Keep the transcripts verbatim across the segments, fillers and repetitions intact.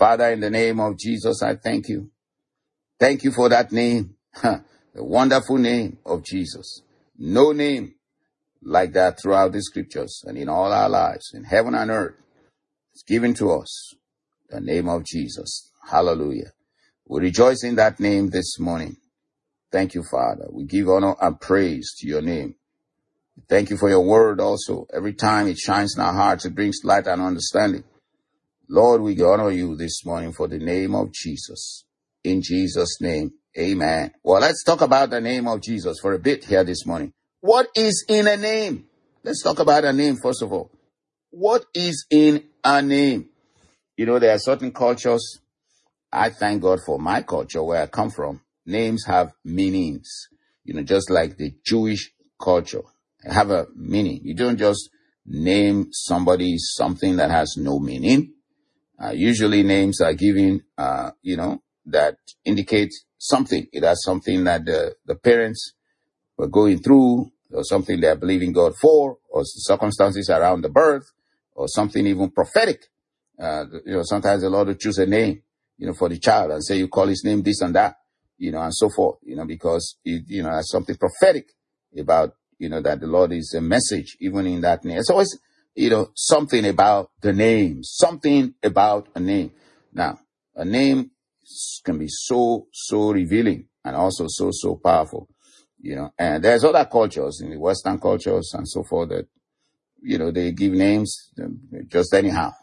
Father, in the name of Jesus, I thank you. Thank you for that name, the wonderful name of Jesus. No name like that throughout the scriptures and in all our lives, in heaven and earth. It's given to us, the name of Jesus. Hallelujah. We rejoice in that name this morning. Thank you, Father. We give honor and praise to your name. Thank you for your word also. Every time it shines in our hearts, it brings light and understanding. Lord, we honor you this morning for the name of Jesus. In Jesus' name, amen. Well, let's talk about the name of Jesus for a bit here this morning. What is in a name? Let's talk about a name first of all. What is in a name? You know, there are certain cultures. I thank God for my culture where I come from. Names have meanings, you know, just like the Jewish culture have a meaning. You don't just name somebody something that has no meaning. Uh, usually names are given, uh, you know, that indicate something. It has something that the, the parents were going through, or something they're believing God for, or circumstances around the birth, or something even prophetic. Uh, you know, sometimes the Lord will choose a name, you know, for the child and say, you call his name this and that, you know, and so forth, you know, because, it, you know, there's something prophetic about, you know, that the Lord is a message, even in that name. It's always, you know, something about the name, something about a name. Now, a name can be so, so revealing and also so, so powerful, you know, and there's other cultures in the Western cultures and so forth that, you know, they give names just anyhow,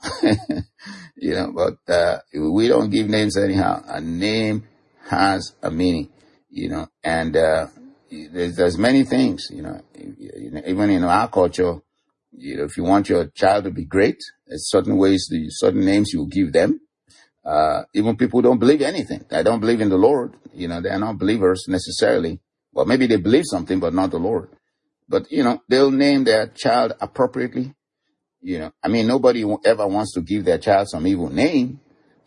you know, but, uh, we don't give names anyhow. A name has a meaning, you know, and, uh, there's, there's many things, you know, even in our culture. You know, if you want your child to be great, there's certain ways, the certain names you give them. Uh, even people don't believe anything. They don't believe in the Lord. You know, they're not believers necessarily. Well, maybe they believe something, but not the Lord. But, you know, they'll name their child appropriately. You know, I mean, nobody ever wants to give their child some evil name.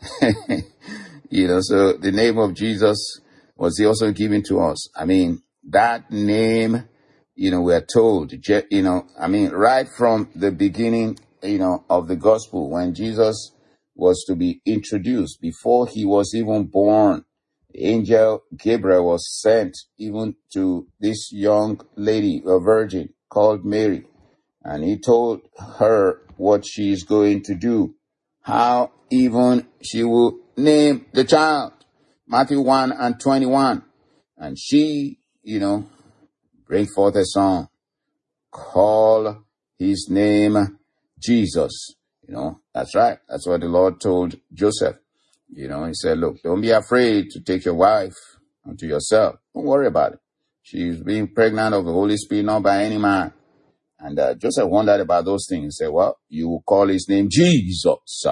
You know, so the name of Jesus was also given to us. I mean, that name, you know, we're told, you know, I mean, right from the beginning, you know, of the gospel, when Jesus was to be introduced, before he was even born, the angel Gabriel was sent even to this young lady, a virgin called Mary, and he told her what she is going to do, how even she will name the child, Matthew one and twenty-one, and she, you know, bring forth a son, call his name Jesus. You know, that's right. That's what the Lord told Joseph. You know, he said, look, don't be afraid to take your wife unto yourself. Don't worry about it. She's being pregnant of the Holy Spirit, not by any man. And uh, Joseph wondered about those things. He said, well, you will call his name Jesus,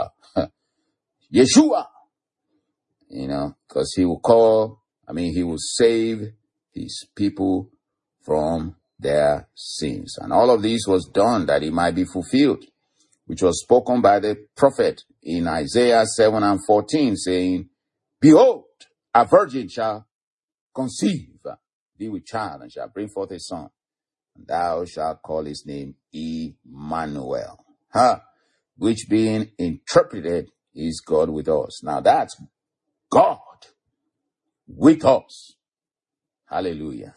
Yeshua. You know, because he will call, I mean, he will save his people from their sins. And all of this was done that it might be fulfilled, which was spoken by the prophet in Isaiah seven and fourteen, saying, behold, a virgin shall conceive, be with child, and shall bring forth a son, and thou shalt call his name Emmanuel, huh? Which being interpreted is God with us. Now that's God with us. Hallelujah.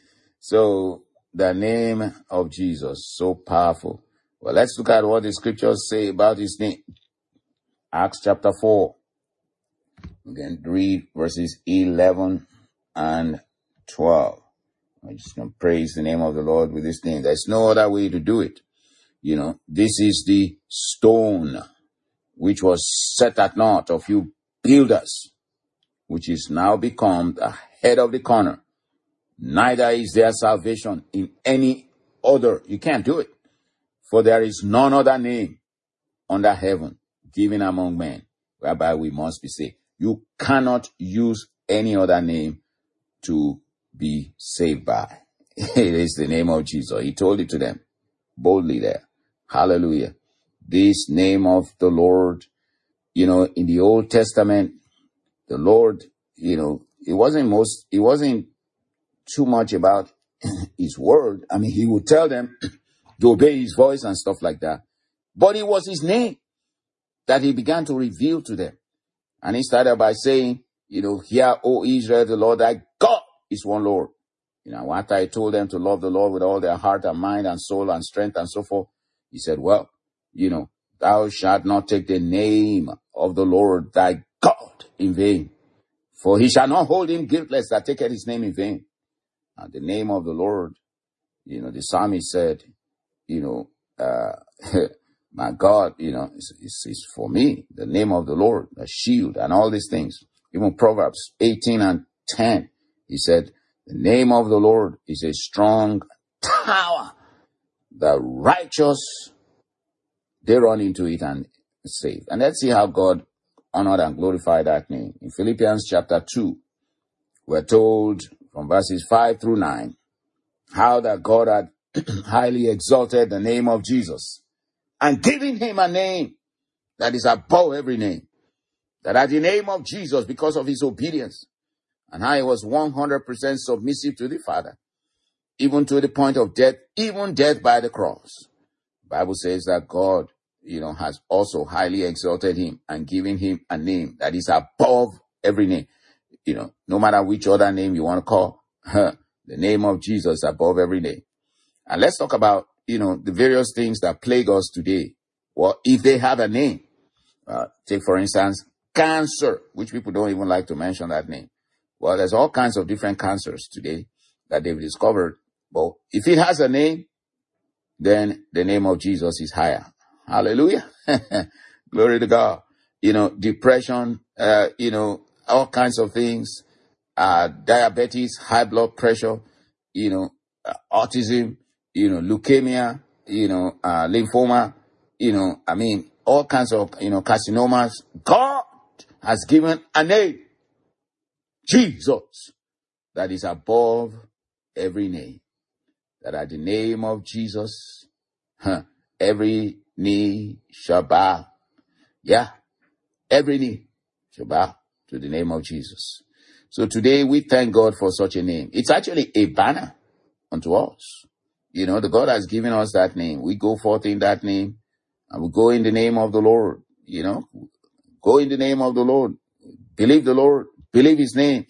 So the name of Jesus, so powerful. Well, let's look at what the scriptures say about his name. Acts chapter four. We can read verses eleven and twelve. I'm just going to praise the name of the Lord with this name. There's no other way to do it. You know, this is the stone which was set at naught of you builders, which is now become the head of the corner. Neither is there salvation in any other. You can't do it. For there is none other name under heaven given among men whereby we must be saved. You cannot use any other name to be saved by. It is the name of Jesus. He told it to them boldly there. Hallelujah. This name of the Lord, you know, in the Old Testament, the Lord, you know, it wasn't most, it wasn't too much about his word. I mean, he would tell them to obey his voice and stuff like that. But it was his name that he began to reveal to them. And he started by saying, you know, hear, O Israel, the Lord thy God is one Lord. You know, after I told them to love the Lord with all their heart and mind and soul and strength and so forth, he said, well, you know, thou shalt not take the name of the Lord thy God in vain, for he shall not hold him guiltless that taketh his name in vain. And the name of the Lord, you know, the psalmist said, you know, uh, my God, you know, is, is, is for me, the name of the Lord, a shield and all these things. Even Proverbs eighteen and ten, he said, the name of the Lord is a strong tower. The righteous, they run into it and save. And let's see how God honored and glorified that name. In Philippians chapter two, we're told from verses five through nine, how that God had highly exalted the name of Jesus and given him a name that is above every name. That at the name of Jesus, because of his obedience, and how he was one hundred percent submissive to the Father, even to the point of death, even death by the cross. The Bible says that God, you know, has also highly exalted him and given him a name that is above every name. You know, no matter which other name you want to call, the name of Jesus above every name. And let's talk about, you know, the various things that plague us today. Well, if they have a name, uh, take for instance, cancer, which people don't even like to mention that name. Well, there's all kinds of different cancers today that they've discovered. But if it has a name, then the name of Jesus is higher. Hallelujah. Glory to God. You know, depression, uh, you know, all kinds of things, uh, diabetes, high blood pressure, you know, uh, autism, you know, leukemia, you know, uh, lymphoma, you know, I mean, all kinds of, you know, carcinomas. God has given a name, Jesus, that is above every name. That at the name of Jesus, huh, every knee shall bow. Yeah, every knee shall bow to the name of Jesus. So today we thank God for such a name. It's actually a banner unto us. You know, the God has given us that name. We go forth in that name and we go in the name of the Lord. You know, go in the name of the Lord. Believe the Lord. Believe his name.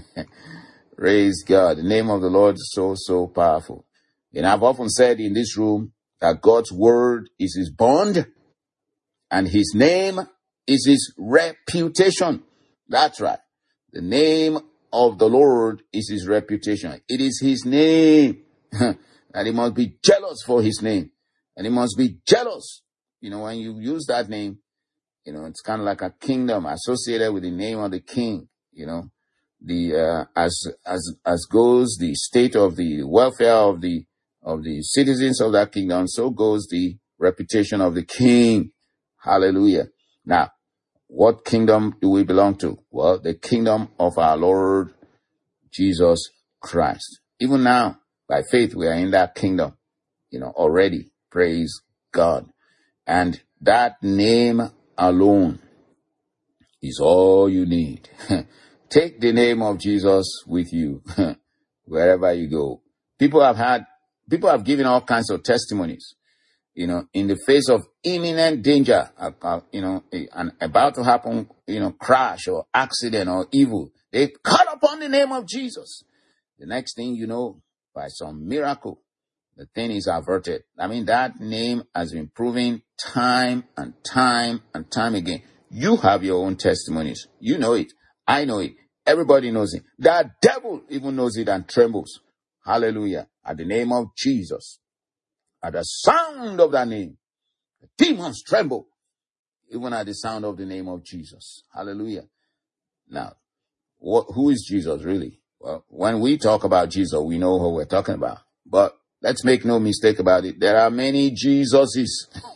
Praise God. The name of the Lord is so, so powerful. And I've often said in this room that God's word is his bond and his name is his reputation. That's right. The name of the Lord is his reputation. It is his name. And he must be jealous for his name. And he must be jealous. You know, when you use that name, you know, it's kind of like a kingdom associated with the name of the king, you know. The uh, as as as goes the state of the welfare of the of the citizens of that kingdom, so goes the reputation of the king. Hallelujah. Now, what kingdom do we belong to? Well, the kingdom of our Lord Jesus Christ. Even now, by faith, we are in that kingdom, you know, already. Praise God. And that name alone is all you need. Take the name of Jesus with you wherever you go. People have had, people have given all kinds of testimonies, you know, in the face of imminent danger, uh, you know, and about to happen, you know, crash or accident or evil. They call upon the name of Jesus. The next thing you know, by some miracle, the thing is averted. I mean, that name has been proven time and time and time again. You have your own testimonies. You know it. I know it. Everybody knows it. The devil even knows it and trembles. Hallelujah. At the name of Jesus. At the sound of that name, the demons tremble. Even at the sound of the name of Jesus. Hallelujah. Now, what, who is Jesus really? Well, when we talk about Jesus, we know who we're talking about. But let's make no mistake about it. There are many Jesuses.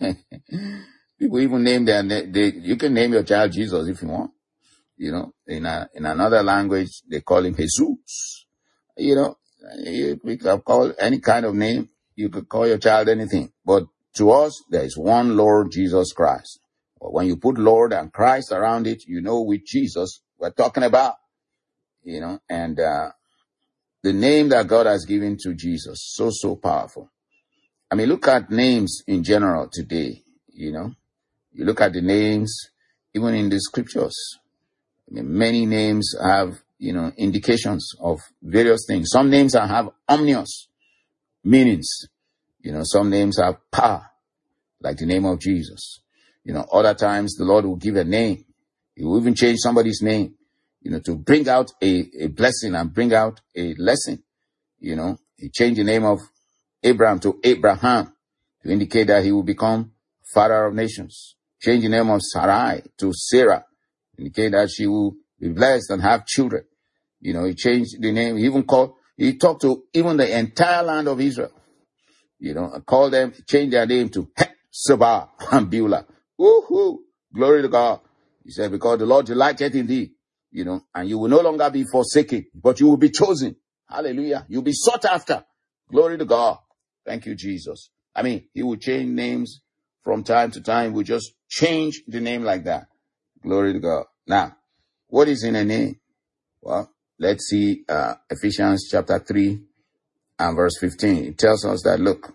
People even name their, they, you can name your child Jesus if you want. You know, in a, in another language, they call him Jesus. You know, you, you can call any kind of name. You could call your child anything. But to us, there is one Lord Jesus Christ. But when you put Lord and Christ around it, you know which Jesus we're talking about. You know, and, uh, the name that God has given to Jesus, so, so powerful. I mean, look at names in general today, you know. You look at the names, even in the scriptures. I mean, many names have, you know, indications of various things. Some names have ominous meanings. You know, some names have power, like the name of Jesus. You know, other times the Lord will give a name. He will even change somebody's name, you know, to bring out a, a blessing and bring out a lesson. You know, he changed the name of Abraham to Abraham to indicate that he will become father of nations. Change the name of Sarai to Sarah, indicate that she will be blessed and have children. You know, he changed the name. He even called, he talked to even the entire land of Israel. You know, and called them, changed their name to Hephzibah and Beulah. Woohoo! Glory to God. He said, because the Lord delighteth in thee, you know, and you will no longer be forsaken, but you will be chosen. Hallelujah. You'll be sought after. Glory to God. Thank you, Jesus. I mean, he will change names from time to time. We just change the name like that. Glory to God. Now, what is in a name? Well, let's see uh, Ephesians chapter three and verse fifteen. It tells us that, look,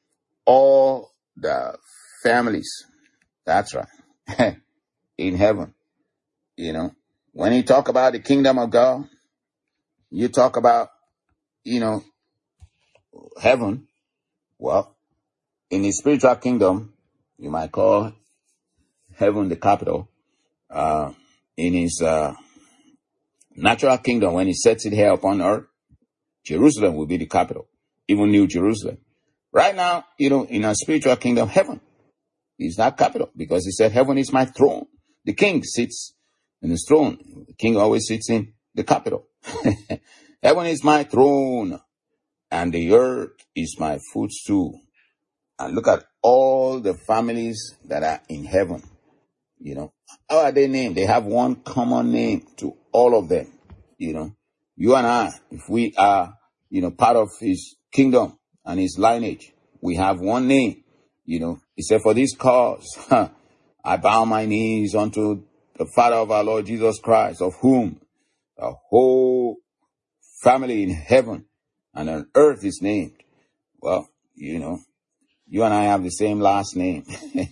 all the families, that's right, in heaven, you know, when you talk about the kingdom of God, you talk about, you know, heaven. Well, in the spiritual kingdom, you might call heaven the capital. Uh, in his uh, natural kingdom, when he sets it here upon earth, Jerusalem will be the capital, even New Jerusalem. Right now, you know, in our spiritual kingdom, heaven is not capital, because he said, heaven is my throne. The king sits in his throne. The king always sits in the capital. Heaven is my throne, and the earth is my footstool. And look at all the families that are in heaven. You know, how are they named? They have one common name to all of them. You know, you and I, if we are, you know, part of his kingdom and his lineage, we have one name. You know, he said, for this cause, I bow my knees unto the Father of our Lord Jesus Christ, of whom the whole family in heaven and on earth is named. Well, you know, you and I have the same last name.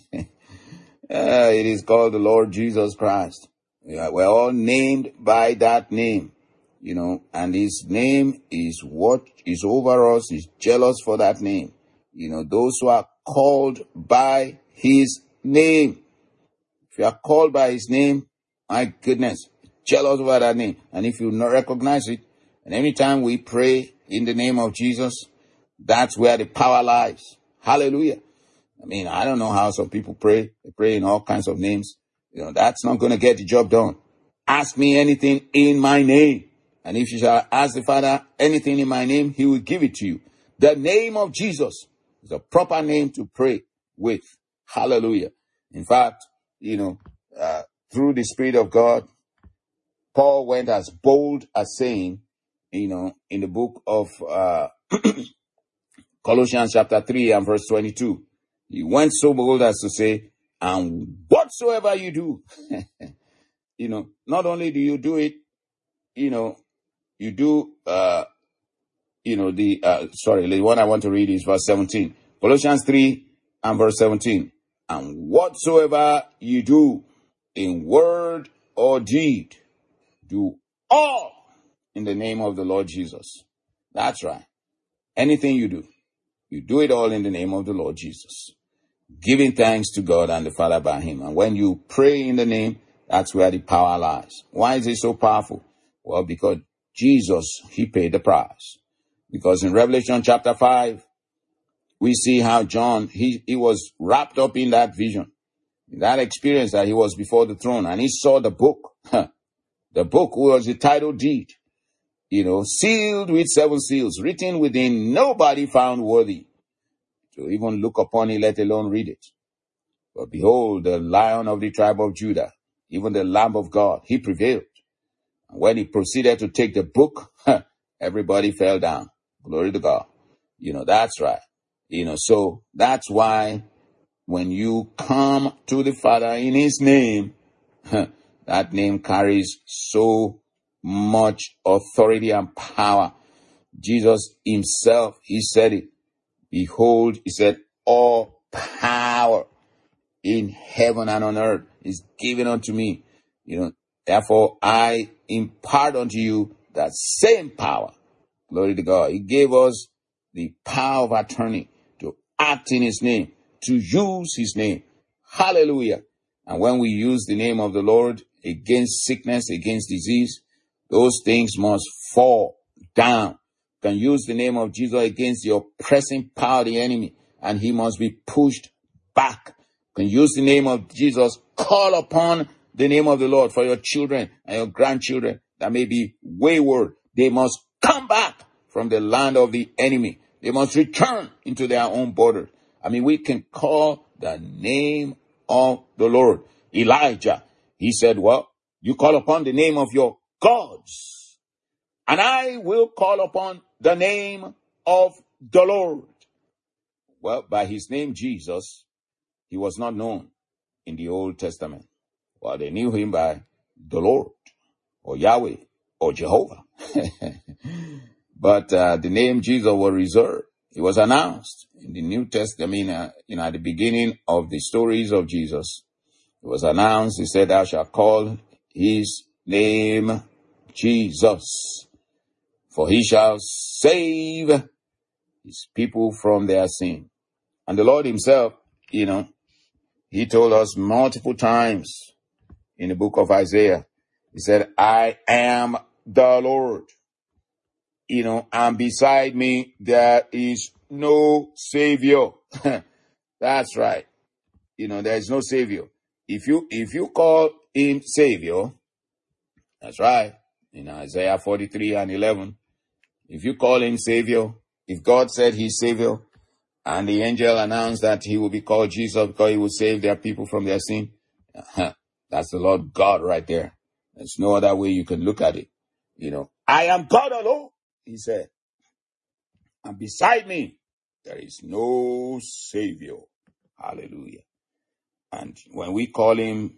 Uh, it is called the Lord Jesus Christ. Yeah, we're all named by that name, you know, and his name is what is over us, is jealous for that name. You know, those who are called by his name. If you are called by his name, my goodness, jealous over that name. And if you not recognize it, and every time we pray in the name of Jesus, that's where the power lies. Hallelujah. I mean, I don't know how some people pray. They pray in all kinds of names. You know, that's not going to get the job done. Ask me anything in my name. And if you shall ask the Father anything in my name, he will give it to you. The name of Jesus is a proper name to pray with. Hallelujah. In fact, you know, uh, through the Spirit of God, Paul went as bold as saying, you know, in the book of uh, Colossians chapter three and verse twenty-two, he went so bold as to say, and whatsoever you do, you know, not only do you do it, you know, you do, uh, you know, the, uh, sorry, the one I want to read is verse seventeen. Colossians three and verse seventeen. And whatsoever you do in word or deed, do all in the name of the Lord Jesus. That's right. Anything you do, you do it all in the name of the Lord Jesus, giving thanks to God and the Father by him. And when you pray in the name, that's where the power lies. Why is it so powerful? Well, because Jesus, he paid the price. Because in Revelation chapter five, we see how John, he, he was wrapped up in that vision, in that experience that he was before the throne, and he saw the book. The book was the title deed, you know, sealed with seven seals, written within, nobody found worthy to even look upon it, let alone read it. But behold, the Lion of the tribe of Judah, even the Lamb of God, he prevailed. And when he proceeded to take the book, everybody fell down. Glory to God. You know, that's right. You know, so that's why when you come to the Father in his name, that name carries so much authority and power. Jesus himself, he said it. Behold, he said, all power in heaven and on earth is given unto me. You know, Therefore, I impart unto you that same power. Glory to God. He gave us the power of attorney to act in his name, to use his name. Hallelujah. And when we use the name of the Lord against sickness, against disease, those things must fall down. You can use the name of Jesus against the oppressing power of the enemy, and he must be pushed back. You can use the name of Jesus, call upon the name of the Lord for your children and your grandchildren that may be wayward. They must come back from the land of the enemy. They must return into their own border. I mean, we can call the name of the Lord. Elijah, he said, well, you call upon the name of your gods, and I will call upon the name of the Lord. Well, by his name, Jesus, he was not known in the Old Testament. Well, they knew him by the Lord or Yahweh or Jehovah. But uh, the name Jesus was reserved. It was announced in the New Testament. I mean, uh, you know, at the beginning of the stories of Jesus, it was announced. He said, "Thou shalt call his name Jesus, for he shall save his people from their sin." And the Lord himself, you know, he told us multiple times in the book of Isaiah, he said, "I am the Lord. You know, and beside me, there is no savior." That's right. You know, there is no savior. If you, if you call him savior, that's right. In Isaiah forty-three and eleven, if you call him savior, if God said he's savior, and the angel announced that he will be called Jesus because he will save their people from their sin, that's the Lord God right there. There's no other way you can look at it. You know, I am God alone, he said. And beside me, there is no savior. Hallelujah. And when we call him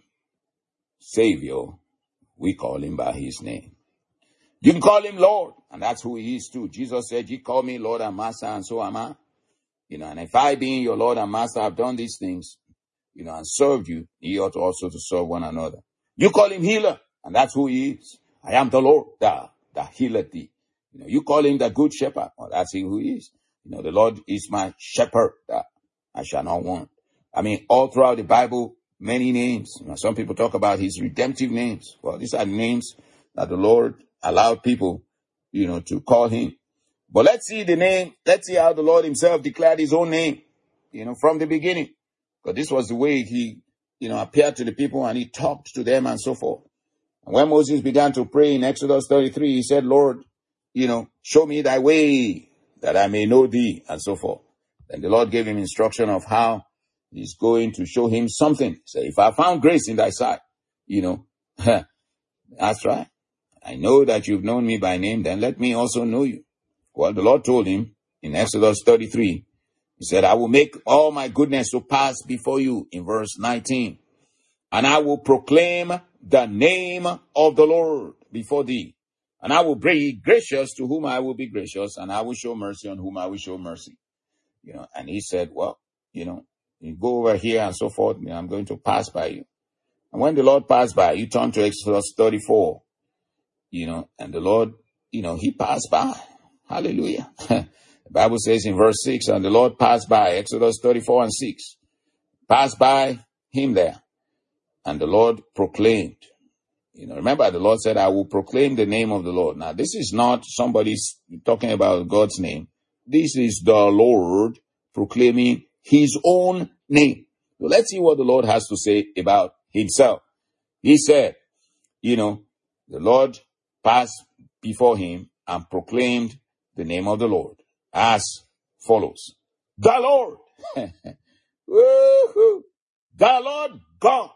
savior, we call him by his name. You can call him Lord, and that's who he is too. Jesus said, "You call me Lord and Master, and so am I." You know, and if I, being your Lord and Master, have done these things, you know, and served you, he ought also to serve one another. You call him healer, and that's who he is. I am the Lord that, that healeth thee. You know, you call him the good shepherd, well, that's he who he is. You know, the Lord is my shepherd that I shall not want. I mean, all throughout the Bible, many names. You know, some people talk about his redemptive names. Well, these are names that the Lord allowed people, you know, to call him. But let's see the name. Let's see how the Lord himself declared his own name, you know, from the beginning. Because this was the way he, you know, appeared to the people and he talked to them and so forth. And when Moses began to pray in Exodus thirty-three, he said, "Lord, you know, show me thy way that I may know thee," and so forth. And the Lord gave him instruction of how he's going to show him something. Say, "If I found grace in thy sight," you know, that's right. "I know that you've known me by name, then let me also know you." Well, the Lord told him in Exodus thirty-three, he said, "I will make all my goodness to pass before you," in verse nineteen. "And I will proclaim the name of the Lord before thee. And I will be gracious to whom I will be gracious, and I will show mercy on whom I will show mercy." You know, and he said, "Well, you know, you go over here and so forth, you know, I'm going to pass by you." And when the Lord passed by, you turn to Exodus thirty-four, you know, and the Lord, you know, he passed by. Hallelujah. The Bible says in verse six, "And the Lord passed by," Exodus thirty-four and six, passed by him there. And the Lord proclaimed. You know, remember the Lord said, "I will proclaim the name of the Lord." Now, this is not somebody talking about God's name. This is the Lord proclaiming his own name. So let's see what the Lord has to say about himself. He said, you know, the Lord passed before him and proclaimed the name of the Lord as follows. "The Lord, woo-hoo, the Lord God,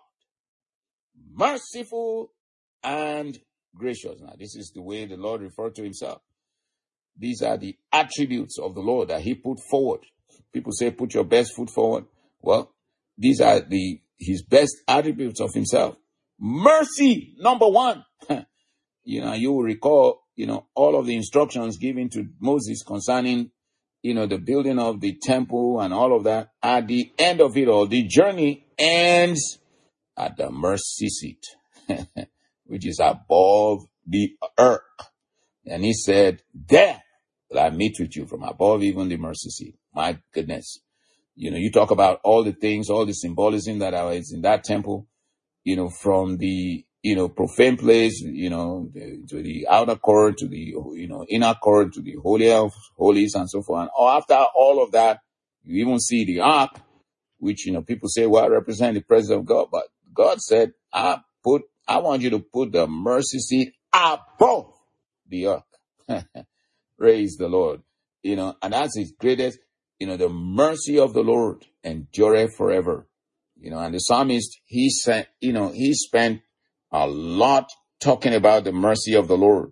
merciful and gracious." Now, this is the way the Lord referred to himself. These are the attributes of the Lord that he put forward. People say, put your best foot forward. Well, these are the his best attributes of himself. Mercy, number one. You know, you will recall, you know, all of the instructions given to Moses concerning, you know, the building of the temple and all of that. At the end of it all, the journey ends at the mercy seat. which is above the earth. And he said, there will I meet with you from above even the mercy seat. My goodness. You know, you talk about all the things, all the symbolism that is in that temple, you know, from the, you know, profane place, you know, the, to the outer court, to the, you know, inner court, to the holy of holies and so forth. And after all of that, you even see the ark, which, you know, people say, well, represent the presence of God. But God said, I put, I want you to put the mercy seat above the earth. Praise the Lord. You know, and that's his greatest, you know, the mercy of the Lord endureth forever. You know, and the psalmist, he said, you know, he spent a lot talking about the mercy of the Lord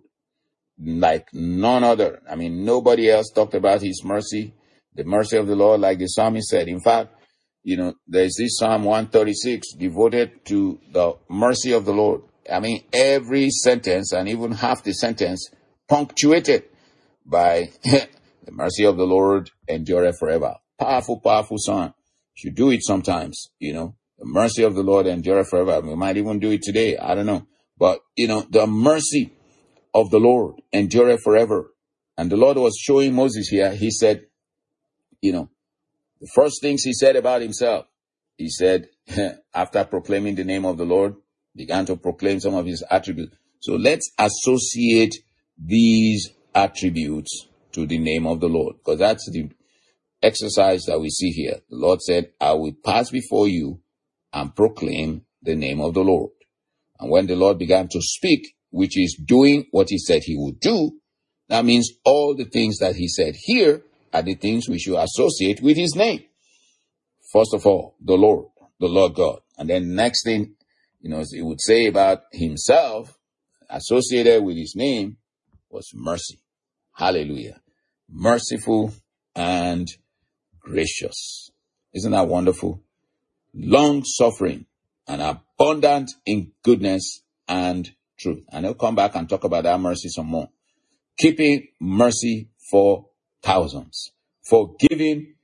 like none other. I mean, nobody else talked about his mercy, the mercy of the Lord, like the psalmist said. In fact, you know, there's this Psalm one thirty-six devoted to the mercy of the Lord. I mean, every sentence and even half the sentence punctuated by the mercy of the Lord endureth forever. Powerful, powerful song. Should do it sometimes, you know. The mercy of the Lord endureth forever. We might even do it today. I don't know. But, you know, the mercy of the Lord endureth forever. And the Lord was showing Moses here. He said, you know, the first things he said about himself, he said, after proclaiming the name of the Lord, began to proclaim some of his attributes. So let's associate these attributes to the name of the Lord, because that's the exercise that we see here. The Lord said, I will pass before you and proclaim the name of the Lord. And when the Lord began to speak, which is doing what he said he would do, that means all the things that he said here are the things we should associate with his name. First of all, the Lord, the Lord God. And then next thing, you know, he would say about himself, associated with his name, was mercy. Hallelujah. Merciful and gracious. Isn't that wonderful? Long suffering and abundant in goodness and truth. And I'll come back and talk about that mercy some more. Keeping mercy for thousands. Forgiving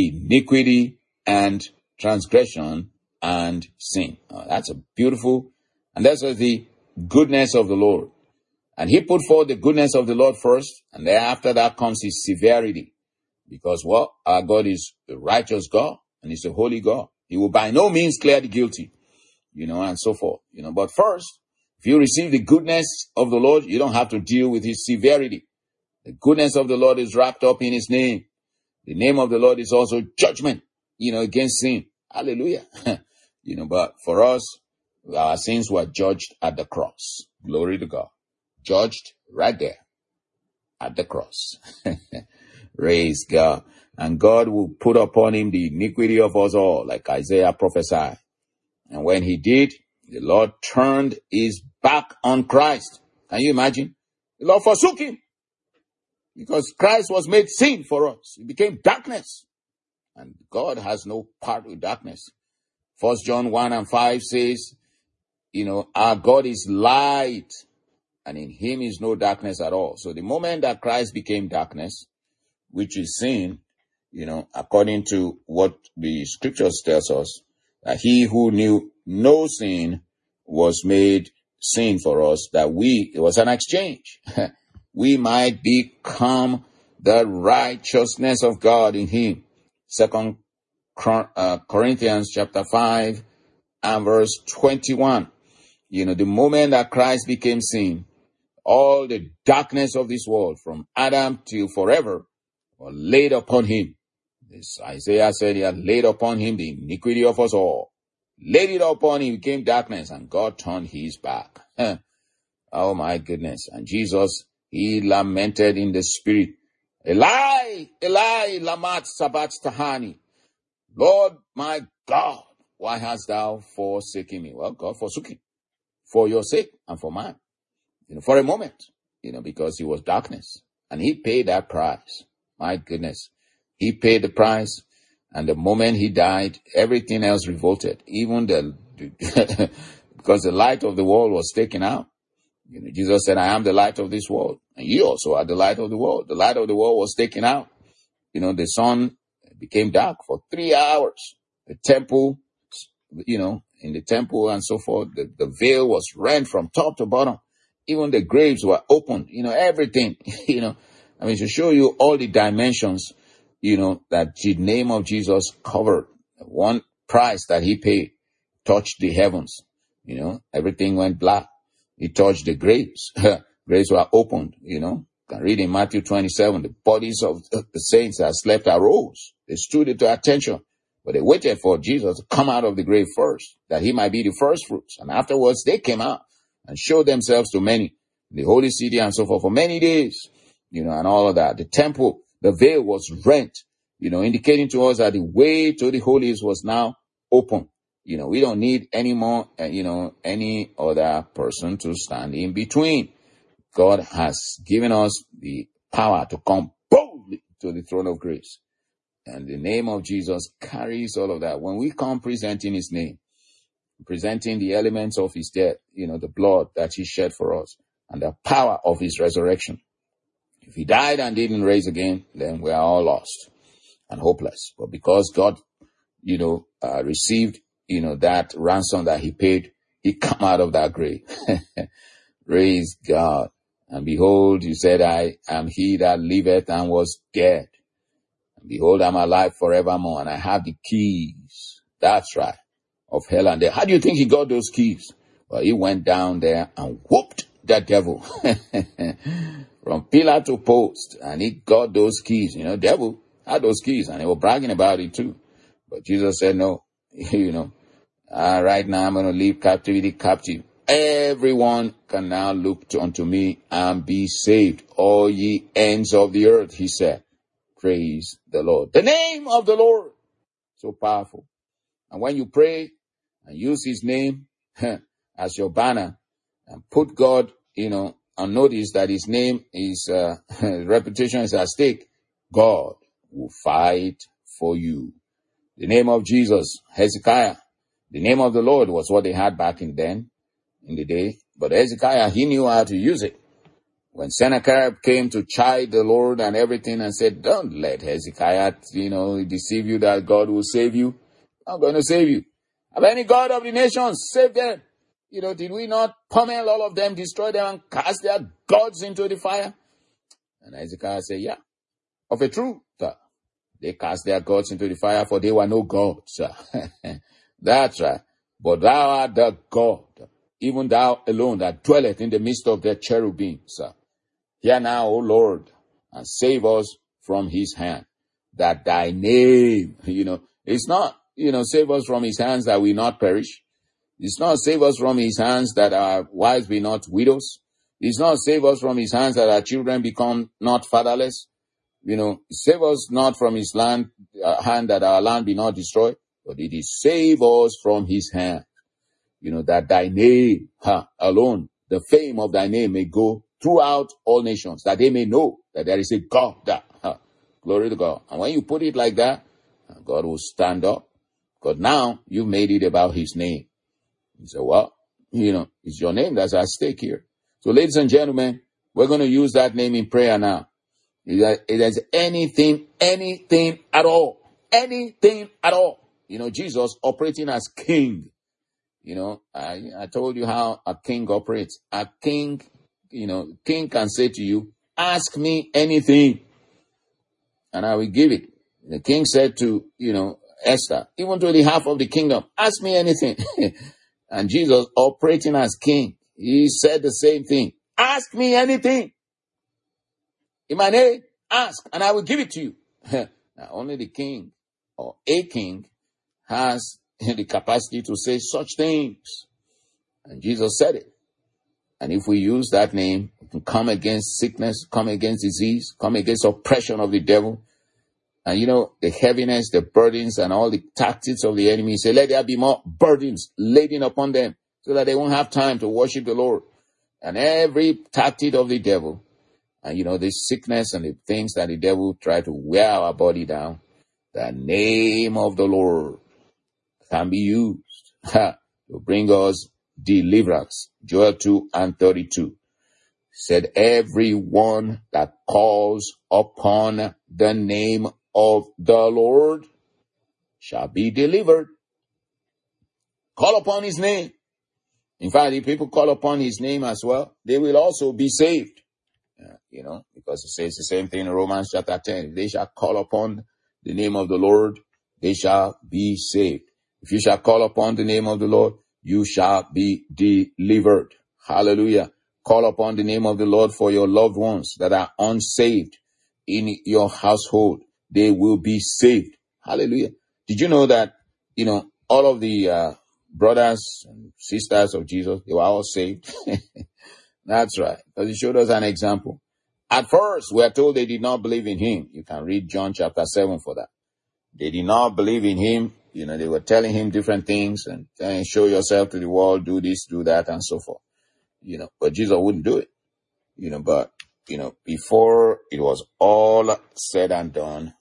iniquity and transgression and sin. Oh, that's a beautiful, and that's the goodness of the Lord. And he put forth the goodness of the Lord first, and then after that comes his severity. Because, well, our God is a righteous God, and he's a holy God. He will by no means clear the guilty, you know, and so forth. You know, but first, if you receive the goodness of the Lord, you don't have to deal with his severity. The goodness of the Lord is wrapped up in his name. The name of the Lord is also judgment, you know, against sin. Hallelujah. You know, but for us, our sins were judged at the cross. Glory to God. Judged right there at the cross. Praise God. And God will put upon him the iniquity of us all, like Isaiah prophesied. And when he did, the Lord turned his back on Christ. Can you imagine? The Lord forsook him because Christ was made sin for us. He became darkness. And God has no part with darkness. First John one and five says, you know, our God is light, and in him is no darkness at all. So the moment that Christ became darkness, which is sin, you know, according to what the scriptures tells us, that he who knew no sin was made sin for us, that we, it was an exchange. We might become the righteousness of God in him. Second uh, Corinthians chapter five and verse twenty-one. You know, the moment that Christ became sin, all the darkness of this world from Adam till forever were laid upon him. This Isaiah said he had laid upon him the iniquity of us all. Laid it upon him, became darkness, and God turned his back. Oh my goodness. And Jesus, he lamented in the spirit, Eli, Eli, lama sabachthani. Lord, my God, why hast thou forsaken me? Well, God forsook him for your sake and for mine. You know, for a moment, you know, because he was darkness, and he paid that price. My goodness. He paid the price, and the moment he died, everything else revolted. Even the, because the light of the world was taken out. You know, Jesus said, I am the light of this world. And you also are the light of the world. The light of the world was taken out. You know, the sun became dark for three hours. The temple you know, in the temple and so forth. The, the veil was rent from top to bottom. Even the graves were opened, you know, everything, you know. I mean, to show you all the dimensions, you know, that the name of Jesus covered. One price that he paid touched the heavens, you know, everything went black. He touched the graves. Graves were opened, you know. You can read in Matthew twenty-seven, the bodies of the saints that slept arose. They stood into attention, but they waited for Jesus to come out of the grave first, that he might be the first fruits. And afterwards, they came out and showed themselves to many, the holy city and so forth, for many days, you know, and all of that. The temple, the veil was rent, you know, indicating to us that the way to the holies was now open. You know, we don't need any more, uh, you know, any other person to stand in between. God has given us the power to come boldly to the throne of grace. And the name of Jesus carries all of that. When we come presenting his name, presenting the elements of his death, you know, the blood that he shed for us, and the power of his resurrection. If he died and didn't rise again, then we are all lost and hopeless. But because God, you know, uh, received, you know, that ransom that he paid, he come out of that grave. Praise God. And behold, he said, I am he that liveth and was dead. And behold, I'm alive forevermore, and I have the keys. That's right. Of hell and death. How do you think he got those keys? Well, he went down there and whooped that devil from pillar to post, and he got those keys. You know, devil had those keys, and they were bragging about it too. But Jesus said, no, you know, uh, right now I'm going to leave captivity captive. Everyone can now look to, unto me and be saved. All ye ends of the earth, he said. Praise the Lord. The name of the Lord. So powerful. And when you pray and use his name as your banner and put God, you know, and notice that his name is, uh, reputation is at stake, God will fight for you. The name of Jesus, Hezekiah, the name of the Lord was what they had back in then, in the day. But Hezekiah, he knew how to use it. When Sennacherib came to chide the Lord and everything and said, don't let Hezekiah, you know, deceive you that God will save you. I'm going to save you. Have any God of the nations saved them? You know, did we not pummel all of them, destroy them, and cast their gods into the fire? And Hezekiah said, yeah, of a truth, they cast their gods into the fire, for they were no gods. That's right. But thou art the God, even thou alone that dwelleth in the midst of the cherubims. Hear now, O Lord, and save us from his hand, that thy name, you know, it's not, you know, save us from his hands that we not perish. It's not save us from his hands that our wives be not widows. It's not save us from his hands that our children become not fatherless. You know, save us not from his land, uh, hand that our land be not destroyed, but it is save us from his hand. You know, that thy name huh, alone, the fame of thy name may go throughout all nations, that they may know that there is a God that, huh, glory to God. And when you put it like that, God will stand up. Because now you've made it about his name. You say, well, you know, it's your name that's at stake here. So ladies and gentlemen, we're going to use that name in prayer now. If there's anything, anything at all, anything at all, you know, Jesus operating as king. You know, I, I told you how a king operates. A king, you know, king can say to you, ask me anything, and I will give it. The king said to, you know, Esther, even to the half of the kingdom, ask me anything. And Jesus operating as king, he said the same thing. Ask me anything. In my name, ask, and I will give it to you. Now, only the king or a king has the capacity to say such things. And Jesus said it. And if we use that name, we can come against sickness, come against disease, come against oppression of the devil. And you know, the heaviness, the burdens, and all the tactics of the enemy. Say, let there be more burdens laden upon them so that they won't have time to worship the Lord. And every tactic of the devil, and you know, the sickness and the things that the devil try to wear our body down, the name of the Lord can be used ha, to bring us deliverance. Joel two and thirty-two said, everyone that calls upon the name of the Lord shall be delivered. Call upon his name. In fact, if people call upon his name as well, they will also be saved. Uh, you know, because it says the same thing in Romans chapter ten. If they shall call upon the name of the Lord, they shall be saved. If you shall call upon the name of the Lord, you shall be delivered. Hallelujah. Call upon the name of the Lord for your loved ones that are unsaved in your household. They will be saved. Hallelujah. Did you know that, you know, all of the uh, brothers and sisters of Jesus, they were all saved? That's right. Because he showed us an example. At first, we are told they did not believe in him. You can read John chapter seven for that. They did not believe in him. You know, they were telling him different things and saying, show yourself to the world, do this, do that, and so forth. You know, but Jesus wouldn't do it. You know, but, you know, before it was all said and done,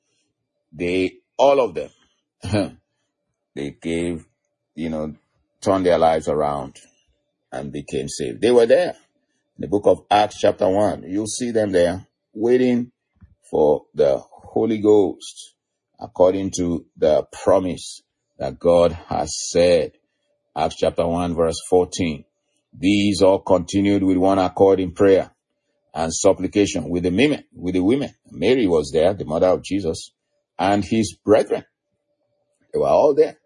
they, all of them, they gave, you know, turned their lives around and became saved. They were there. In the book of Acts chapter one, you'll see them there waiting for the Holy Ghost according to the promise that God has said. Acts chapter one verse fourteen. These all continued with one accord in prayer and supplication with the women, with the women. Mary was there, the mother of Jesus, and his brethren. They were all there.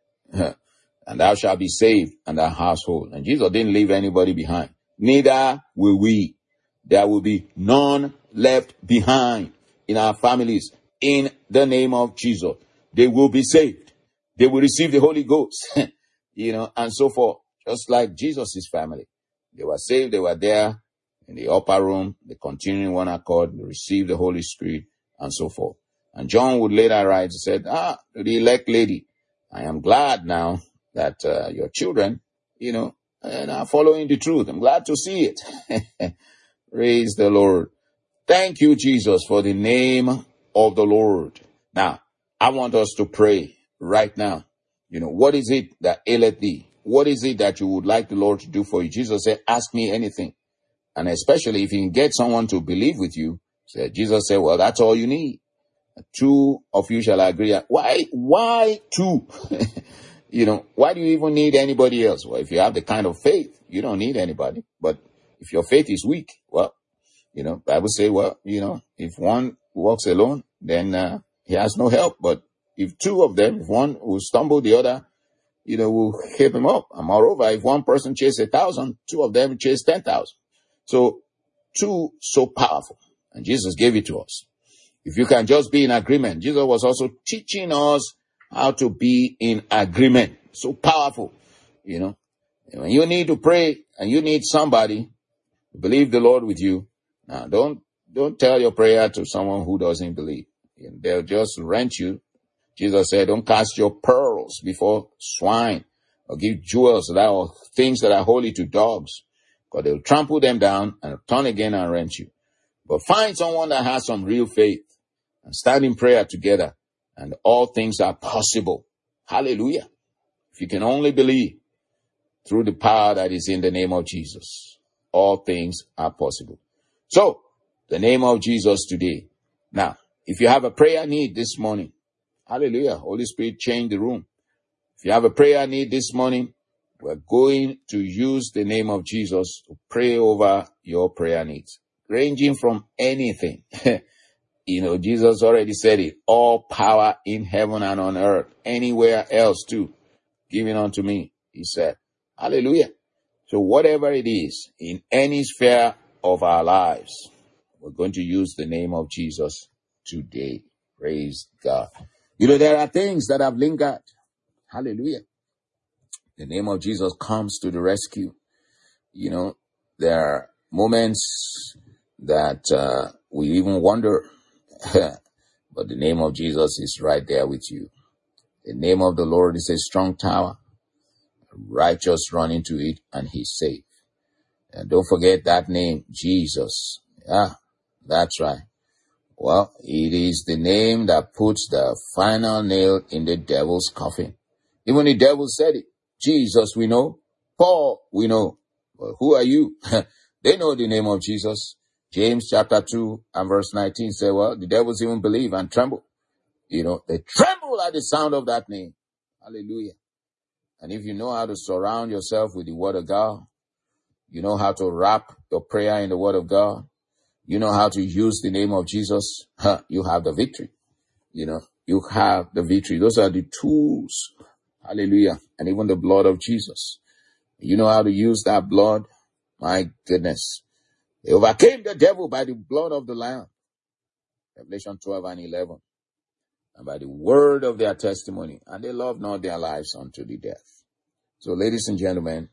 And thou shalt be saved and thy household. And Jesus didn't leave anybody behind. Neither will we. There will be none left behind in our families in the name of Jesus. They will be saved. They will receive the Holy Ghost, you know, and so forth. Just like Jesus' family. They were saved. They were there in the upper room. They continued in one accord. They received the Holy Spirit and so forth. And John would later write, he said, ah, the elect lady, I am glad now that uh, your children, you know, and are following the truth. I'm glad to see it. Praise the Lord. Thank you, Jesus, for the name of the Lord. Now, I want us to pray right now. You know, what is it that aileth thee? What is it that you would like the Lord to do for you? Jesus said, ask me anything. And especially if you can get someone to believe with you, said, Jesus said, well, that's all you need. Two of you shall agree. Why, why two? You know, why do you even need anybody else? Well, if you have the kind of faith, you don't need anybody. But if your faith is weak, well, you know, Bible say, well, you know, if one walks alone, then uh, he has no help. But if two of them, if one will stumble, the other, you know, will help him up. And moreover, if one person chases a thousand, two of them chase ten thousand. So two, so powerful. And Jesus gave it to us. If you can just be in agreement. Jesus was also teaching us how to be in agreement. So powerful, you know. And when you need to pray and you need somebody to believe the Lord with you, now don't don't tell your prayer to someone who doesn't believe. They'll just rent you. Jesus said, don't cast your pearls before swine or give jewels that are things that are holy to dogs, because they'll trample them down and turn again and rent you. But find someone that has some real faith and stand in prayer together, and all things are possible. Hallelujah. If you can only believe through the power that is in the name of Jesus, all things are possible. So, the name of Jesus today. Now, if you have a prayer need this morning, hallelujah, Holy Spirit, change the room. If you have a prayer need this morning, we're going to use the name of Jesus to pray over your prayer needs, ranging from anything. You know, Jesus already said it. All power in heaven and on earth, anywhere else too, given unto me, he said. Hallelujah. So whatever it is, in any sphere of our lives, we're going to use the name of Jesus today. Praise God. You know, there are things that have lingered. Hallelujah. The name of Jesus comes to the rescue. You know, there are moments that uh, we even wonder, but the name of Jesus is right there with you. The name of the Lord is a strong tower. Righteous run into it and he's safe. And don't forget that name, Jesus. Yeah, that's right. Well, it is the name that puts the final nail in the devil's coffin. Even the devil said it. Jesus, we know. Paul, we know. Well, who are you? They know the name of Jesus. James chapter two and verse nineteen say, well, the devils even believe and tremble. You know, they tremble at the sound of that name. Hallelujah. And if you know how to surround yourself with the word of God, you know how to wrap your prayer in the word of God, you know how to use the name of Jesus, huh, you have the victory. You know, you have the victory. Those are the tools. Hallelujah. And even the blood of Jesus. You know how to use that blood. My goodness. They overcame the devil by the blood of the Lamb. Revelation twelve and eleven. And by the word of their testimony. And they loved not their lives unto the death. So ladies and gentlemen,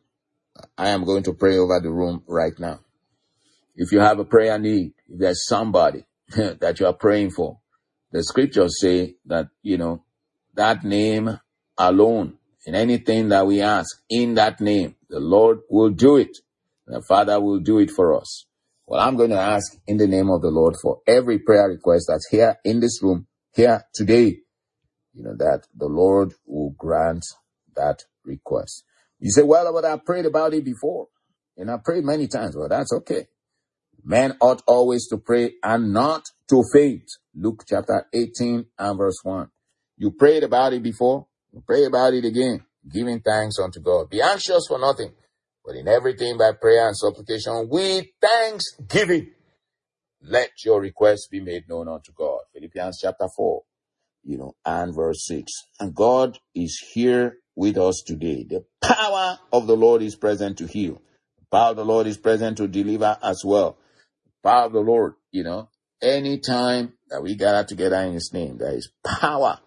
I am going to pray over the room right now. If you have a prayer need, if there's somebody that you are praying for, the scriptures say that, you know, that name alone, in anything that we ask in that name, the Lord will do it. The Father will do it for us. Well, I'm going to ask in the name of the Lord for every prayer request that's here in this room, here today, you know, that the Lord will grant that request. You say, well, but I prayed about it before. And I prayed many times. Well, that's okay. Men ought always to pray and not to faint. Luke chapter eighteen and verse one. You prayed about it before. You pray about it again. Giving thanks unto God. Be anxious for nothing, but in everything by prayer and supplication with thanksgiving. Let your requests be made known unto God. Philippians chapter four, you know, and verse six. And God is here with us today. The power of the Lord is present to heal. The power of the Lord is present to deliver as well. Power of the Lord, you know, anytime that we gather together in his name, there is power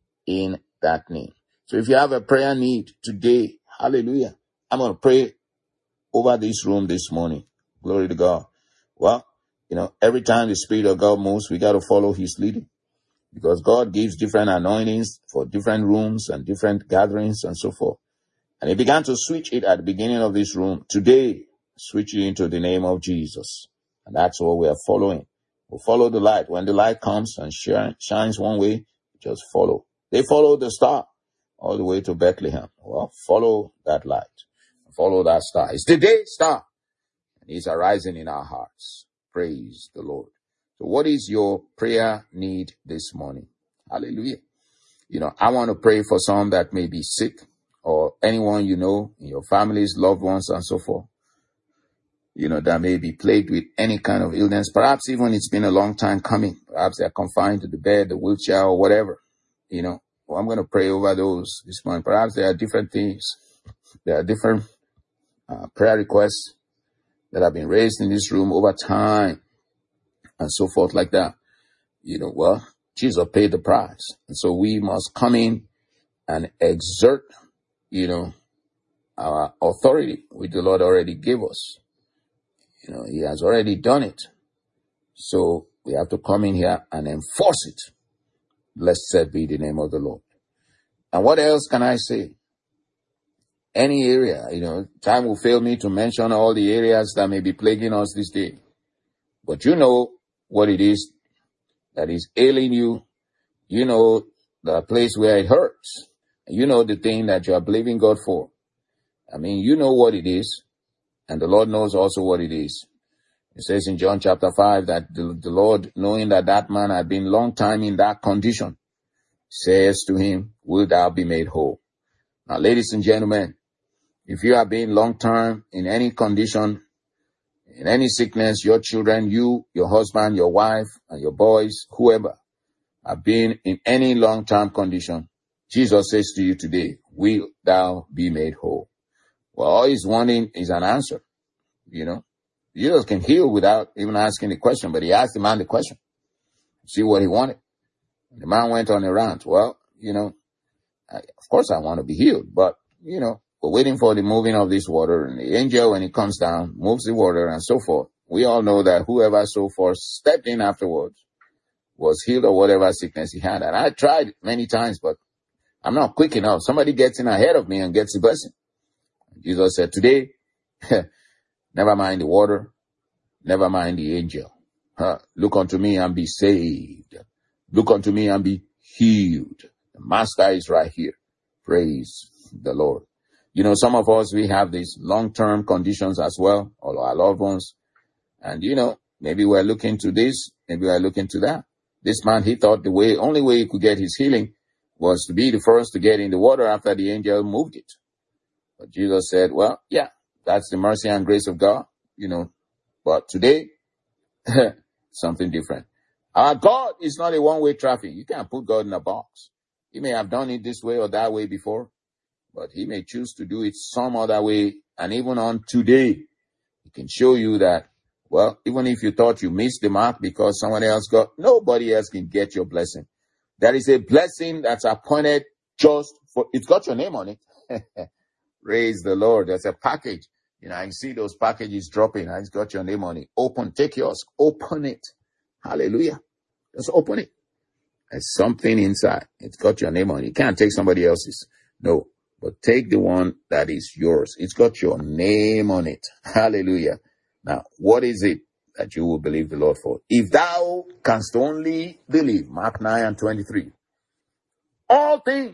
in that name. So if you have a prayer need today, hallelujah, I'm going to pray over this room this morning. Glory to God. Well, you know, every time the Spirit of God moves, we got to follow his leading, because God gives different anointings for different rooms and different gatherings and so forth. And he began to switch it at the beginning of this room. Today, switch it into the name of Jesus. And that's what we are following. We follow the light. When the light comes and shines one way, just follow. They follow the star all the way to Bethlehem. Well, follow that light. Follow that star. It's the day star. And it's arising in our hearts. Praise the Lord. So what is your prayer need this morning? Hallelujah. You know, I want to pray for some that may be sick, or anyone you know, in your families, loved ones, and so forth. You know, that may be plagued with any kind of illness. Perhaps even it's been a long time coming. Perhaps they're confined to the bed, the wheelchair, or whatever. You know, well, I'm going to pray over those this morning. Perhaps there are different things. There are different uh, prayer requests that have been raised in this room over time and so forth like that. You know, well, Jesus paid the price. And so we must come in and exert, you know, our authority which the Lord already gave us. You know, he has already done it. So we have to come in here and enforce it. Blessed be the name of the Lord. And what else can I say? Any area, you know, time will fail me to mention all the areas that may be plaguing us this day. But you know what it is that is ailing you. You know the place where it hurts. You know the thing that you are believing God for. I mean, you know what it is. And the Lord knows also what it is. It says in John chapter five that the, the Lord, knowing that that man had been long time in that condition, says to him, will thou be made whole? Now, ladies and gentlemen, if you have been long time in any condition, in any sickness, your children, you, your husband, your wife, and your boys, whoever, have been in any long-term condition, Jesus says to you today, will thou be made whole? Well, all he's wanting is an answer, you know. Jesus can heal without even asking the question, but he asked the man the question. See what he wanted. The man went on a rant. Well, you know, I, of course I want to be healed, but, you know, we're waiting for the moving of this water, and the angel, when he comes down, moves the water and so forth. We all know that whoever so forth stepped in afterwards was healed of whatever sickness he had. And I tried many times, but I'm not quick enough. Somebody gets in ahead of me and gets the blessing. Jesus said, today, never mind the water, never mind the angel. Huh? Look unto me and be saved. Look unto me and be healed. The master is right here. Praise the Lord. You know, some of us, we have these long-term conditions as well, all our loved ones. And, you know, maybe we're looking to this, maybe we're looking to that. This man, he thought the way, only way he could get his healing was to be the first to get in the water after the angel moved it. But Jesus said, well, yeah, that's the mercy and grace of God, you know. But today, something different. Our God is not a one-way traffic. You can't put God in a box. He may have done it this way or that way before, but he may choose to do it some other way. And even on today, he can show you that, well, even if you thought you missed the mark because someone else got, nobody else can get your blessing. There is a blessing that's appointed just for, it's got your name on it. Praise the Lord. There's a package. You know, I see those packages dropping. And it's got your name on it. Open, take yours. Open it. Hallelujah. Just open it. There's something inside. It's got your name on it. You can't take somebody else's. No. But take the one that is yours. It's got your name on it. Hallelujah. Now, what is it that you will believe the Lord for? If thou canst only believe, Mark nine and twenty-three, all things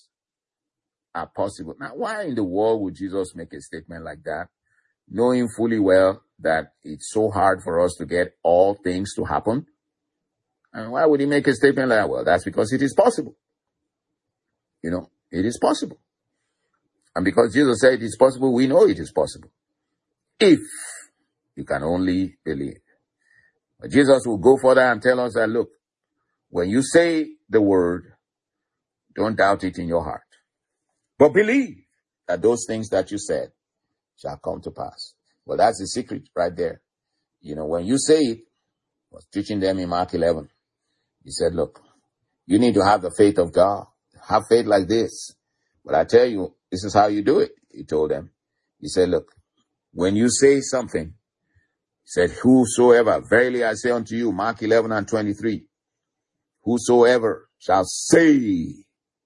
are possible. Now, why in the world would Jesus make a statement like that, knowing fully well that it's so hard for us to get all things to happen? And why would he make a statement like that? Well, that's because it is possible. You know, it is possible. And because Jesus said it is possible, we know it is possible. If you can only believe. But Jesus will go further and tell us that, look, when you say the word, don't doubt it in your heart. But believe that those things that you said shall come to pass. Well, that's the secret right there. You know, when you say it, I was teaching them in Mark eleven. He said, look, you need to have the faith of God. Have faith like this. But I tell you, this is how you do it, he told them. He said, look, when you say something, he said, whosoever, verily I say unto you, Mark eleven and twenty-three, whosoever shall say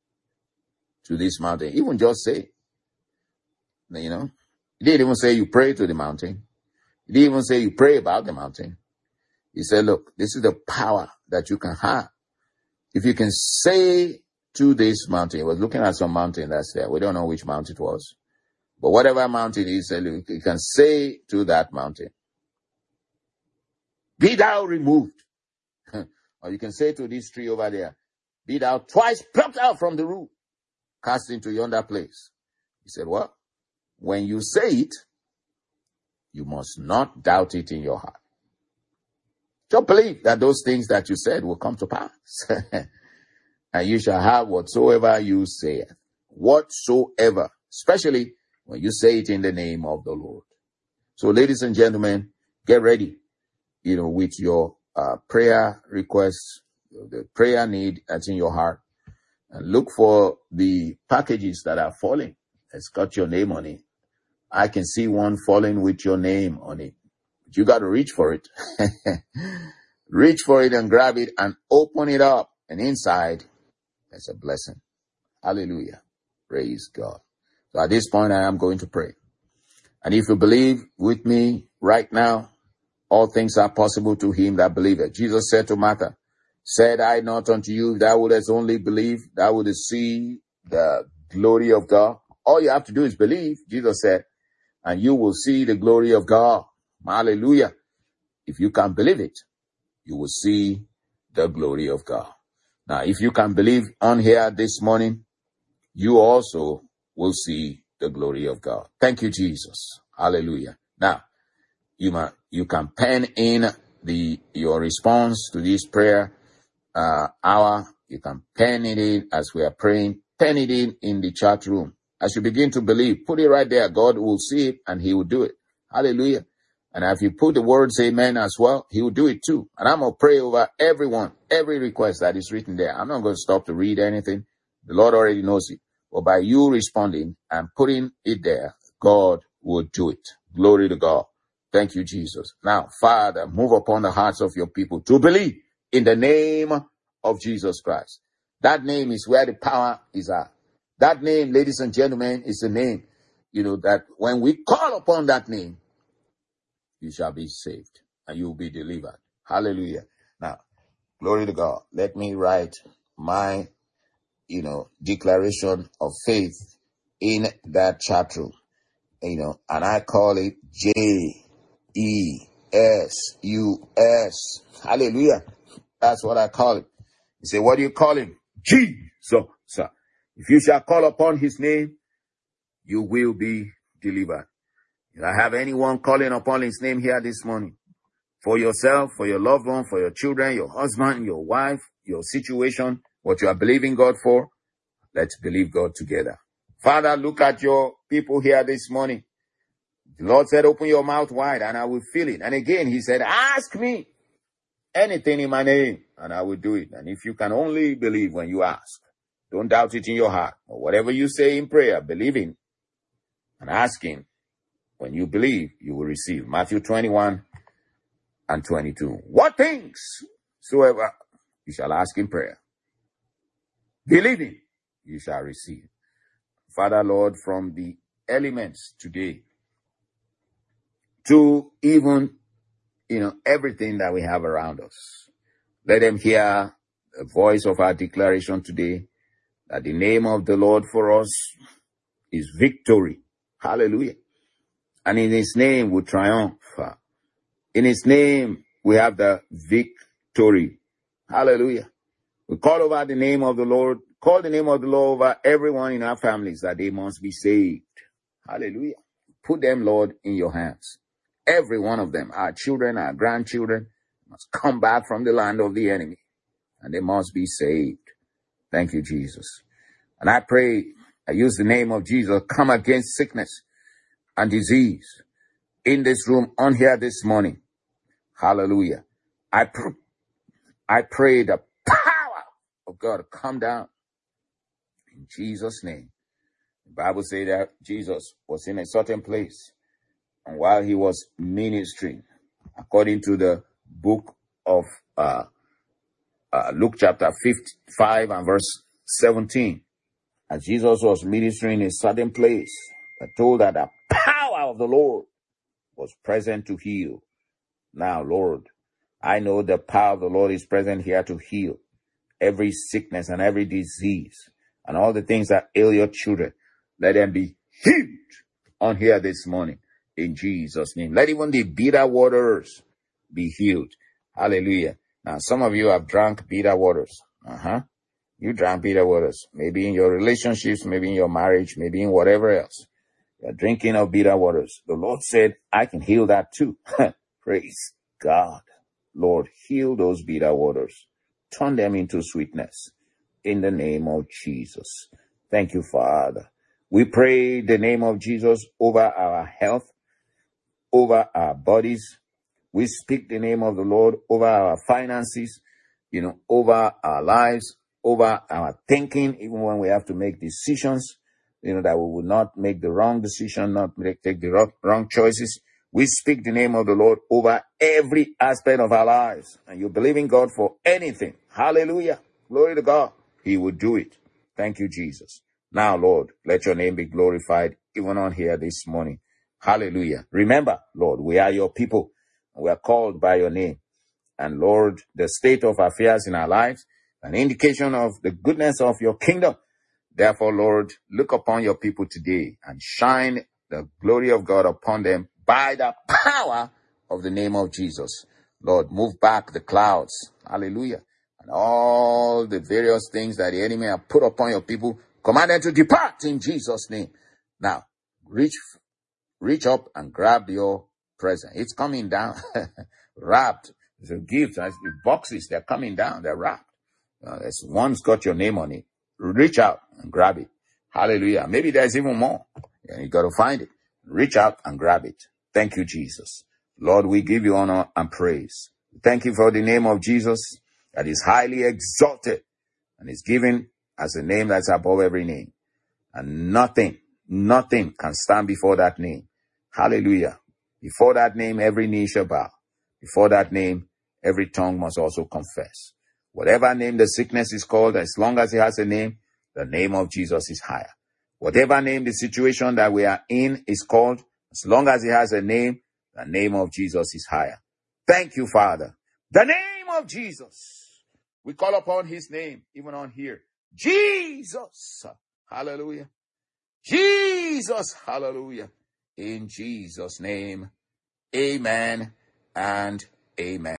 to this mountain, even just say, you know, he didn't even say you pray to the mountain. He didn't even say you pray about the mountain. He said, look, this is the power that you can have. If you can say to this mountain, he was looking at some mountain that's there. We don't know which mountain it was. But whatever mountain he said, you can say to that mountain, be thou removed. Or you can say to this tree over there, be thou twice plucked out from the root, cast into yonder place. He said, well, when you say it, you must not doubt it in your heart. Just believe that those things that you said will come to pass. And you shall have whatsoever you say. Whatsoever. Especially when you say it in the name of the Lord. So, ladies and gentlemen, get ready, you know, with your uh, prayer requests, the prayer need that's in your heart. And look for the packages that are falling. It's got your name on it. I can see one falling with your name on it. But you got to reach for it. Reach for it and grab it and open it up. And inside, there's a blessing. Hallelujah. Praise God. So at this point, I am going to pray. And if you believe with me right now, all things are possible to him that believeth. Jesus said to Martha, said I not unto you, thou wouldest only believe, thou wouldest see the glory of God. All you have to do is believe, Jesus said, and you will see the glory of God. Hallelujah. If you can believe it, you will see the glory of God. Now, if you can believe on here this morning, you also will see the glory of God. Thank you, Jesus. Hallelujah. Now, you ma- you can pen in the your response to this prayer uh, hour. You can pen it in as we are praying. Pen it in in the chat room. As you begin to believe, put it right there. God will see it and he will do it. Hallelujah. And if you put the words amen as well, he will do it too. And I'm going to pray over everyone, every request that is written there. I'm not going to stop to read anything. The Lord already knows it. But by you responding and putting it there, God will do it. Glory to God. Thank you, Jesus. Now, Father, move upon the hearts of your people to believe in the name of Jesus Christ. That name is where the power is at. That name, ladies and gentlemen, is the name, you know, that when we call upon that name, you shall be saved and you will be delivered. Hallelujah. Now, glory to God. Let me write my, you know, declaration of faith in that chat room, you know, and I call it J E S U S. Hallelujah. That's what I call it. You say, what do you call him? Jesus. If you shall call upon his name, you will be delivered. If I have anyone calling upon his name here this morning, for yourself, for your loved one, for your children, your husband, your wife, your situation, what you are believing God for, let's believe God together. Father, look at your people here this morning. The Lord said, open your mouth wide and I will fill it. And again, he said, ask me anything in my name and I will do it. And if you can only believe when you ask, don't doubt it in your heart. Or whatever you say in prayer, believing and asking, when you believe, you will receive. Matthew twenty-one and twenty-two. What things soever you shall ask in prayer, believing you shall receive. Father, Lord, from the elements today to even, you know, everything that we have around us, let them hear the voice of our declaration today that the name of the Lord for us is victory. Hallelujah. And in his name we triumph. In his name we have the victory. Hallelujah. We call over the name of the Lord, call the name of the Lord over everyone in our families that they must be saved. Hallelujah. Put them, Lord, in your hands. Every one of them, our children, our grandchildren, must come back from the land of the enemy and they must be saved. Thank you, Jesus. And I pray, I use the name of Jesus, come against sickness and disease in this room on here this morning. Hallelujah. I, pr- I pray the power of God to come down in Jesus' name. The Bible says that Jesus was in a certain place, and while he was ministering, according to the book of uh, uh, Luke chapter fifty-five and verse seventeen, as Jesus was ministering in a certain place, I told that the power of the Lord was present to heal. Now, Lord, I know the power of the Lord is present here to heal every sickness and every disease and all the things that ail your children. Let them be healed on here this morning in Jesus' name. Let even the bitter waters be healed. Hallelujah. Now, some of you have drunk bitter waters. Uh-huh. You drank bitter waters. Maybe in your relationships, maybe in your marriage, maybe in whatever else. You're drinking of bitter waters. The Lord said, I can heal that too. Praise God. Lord, heal those bitter waters. Turn them into sweetness in the name of Jesus. Thank you, Father. We pray the name of Jesus over our health, over our bodies. We speak the name of the Lord over our finances, you know, over our lives, over our thinking, even when we have to make decisions, you know, that we will not make the wrong decision, not make, take the wrong, wrong choices. We speak the name of the Lord over every aspect of our lives. And you believe in God for anything. Hallelujah. Glory to God. He will do it. Thank you, Jesus. Now, Lord, let your name be glorified even on here this morning. Hallelujah. Remember, Lord, we are your people. We are called by your name. And Lord, the state of affairs in our lives, an indication of the goodness of your kingdom. Therefore, Lord, look upon your people today and shine the glory of God upon them by the power of the name of Jesus. Lord, move back the clouds. Hallelujah. And all the various things that the enemy have put upon your people, command them to depart in Jesus' name. Now, reach, reach up and grab your present. It's coming down, wrapped. It's a gift. The boxes, they're coming down. They're wrapped. Uh, there's one's got your name on it. Reach out and grab it. Hallelujah. Maybe there's even more. Yeah, you got to find it. Reach out and grab it. Thank you, Jesus. Lord, we give you honor and praise. Thank you for the name of Jesus that is highly exalted and is given as a name that's above every name. And nothing, nothing can stand before that name. Hallelujah. Before that name, every knee shall bow. Before that name, every tongue must also confess. Whatever name the sickness is called, as long as it has a name, the name of Jesus is higher. Whatever name the situation that we are in is called, as long as it has a name, the name of Jesus is higher. Thank you, Father. The name of Jesus. We call upon his name, even on here. Jesus. Hallelujah. Jesus. Hallelujah. In Jesus' name. Amen and amen.